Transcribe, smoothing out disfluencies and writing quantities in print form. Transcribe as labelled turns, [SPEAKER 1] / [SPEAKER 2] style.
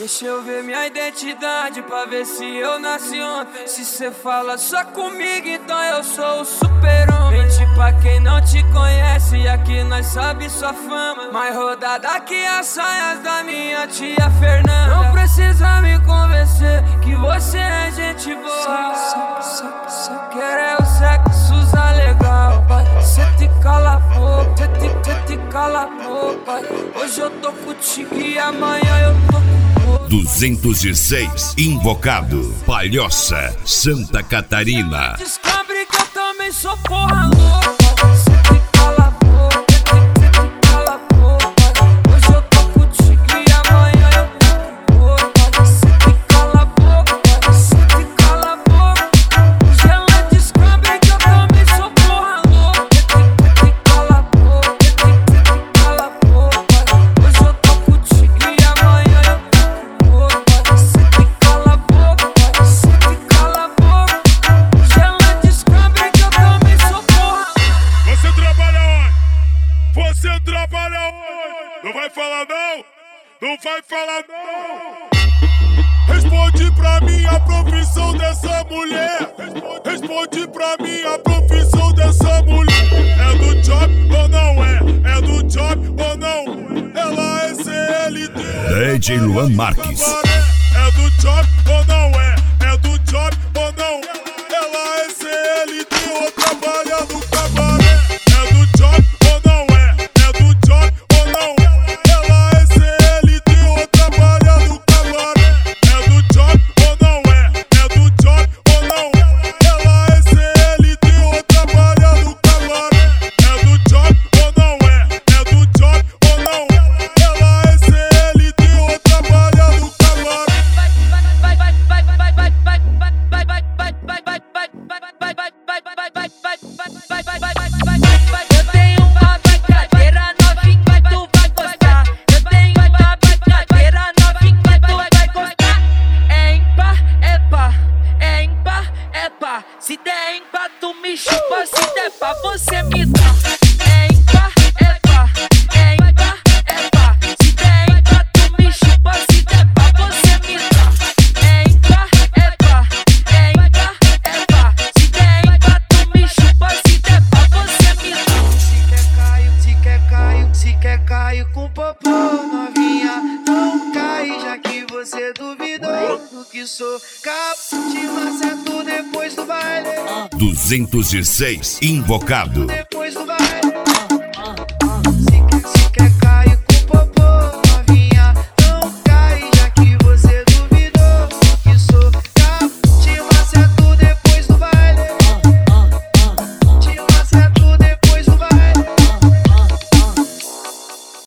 [SPEAKER 1] Deixa eu ver minha identidade pra ver se eu nasci ontem. Se cê fala só comigo, então eu sou o super-homem. Mente pra quem não te conhece, aqui nós sabe sua fama. Mais rodada que as saias da minha tia Fernanda. Não precisa me convencer que você é gente boa. Quero é o sexo usar legal. Cê te cala a boca, cê te cala a boca. Hoje eu tô contigo e amanhã eu tô com
[SPEAKER 2] 206, Invocado, Palhoça, Santa Catarina.
[SPEAKER 1] Descobre que eu também sou porra louca. Cê te cala a boca, cê te cala a boca. Hoje eu tô contigo e amanhã eu tô com outra. Cê te cala a boca, cê te cala a boca. Hoje ela descobre que eu também sou porra louca. Cê te cala a boca, cê te cala a boca. Hoje eu tô contigo e amanhã eu tô com outra. Cê te cala a boca, cê te cala a boca. Hoje ela descobre que eu também sou porra.
[SPEAKER 3] Você trabalha onde? Você trabalha onde? Não vai falar não? Não vai falar não? Responde pra mim a profissão dessa mulher. Responde pra mim a profissão dessa mulher. É do job ou não é? É do job ou não? Ela é CLT.
[SPEAKER 2] DJ Luan Marques.
[SPEAKER 3] É do job ou não é? É do job ou não? Ela é CLT ou trabalha no cabaré. É do job ou não é? É do job ou não? Ela é CLT ou trabalha no cabaré. É do job ou não é? É do job ou não? Ela é CLT ou trabalha no cabaré. É do job ou não é? É do job ou não? Ela é CLT ou trabalha no cabaré.
[SPEAKER 4] Eu tenho uma brincadeira novinha, tu vai gostar. Eu tenho uma brincadeira novinha, tu vai gostar. É ímpar, é pá, é ímpar, é pá. Se der ímpar, tu me chupa, se der pá, você me dá. É ímpar, é pá, é ímpar, é pá. Se der ímpar, tu me chupa, se der pá, você me dá. É ímpar, é pá, é ímpar, é pá. Se der ímpar, tu me chupa, se der pá, você me dá.
[SPEAKER 5] Se quer cair com popô, novinha, não cai, já que você duvidou do que sou. Capo, te maceto depois do baile.
[SPEAKER 2] 206, Invocado,